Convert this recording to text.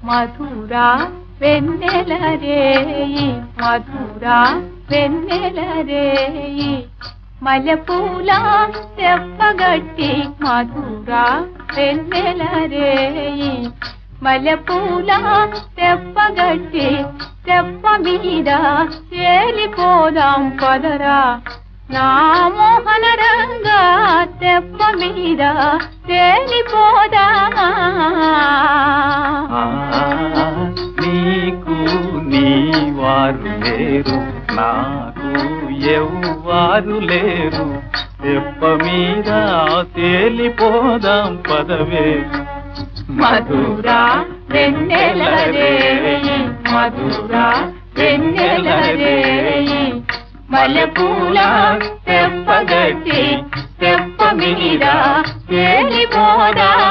మధురా వెన్నెల రేయి మధురా వెన్నెల రేయి మల్లెపూల తెప్పగట్టి మధురా వెన్నెల రేయి మల్లెపూల తెప్పగట్టి తెప్ప మీద తేలిపోదాం పదరా నా మోహన రంగా తెప్ప మీద తేలిపోదా నీకు నీవారు లేరు నాకు ఎవ్వారు లేరు తెప్ప మీద తేలిపోదాం పదవే మధురా వెన్నెల రేయి మధురా వెన్నెల రేయి మల్లెపూల తెప్పగట్టి తెప్ప మీద తేలిపోదా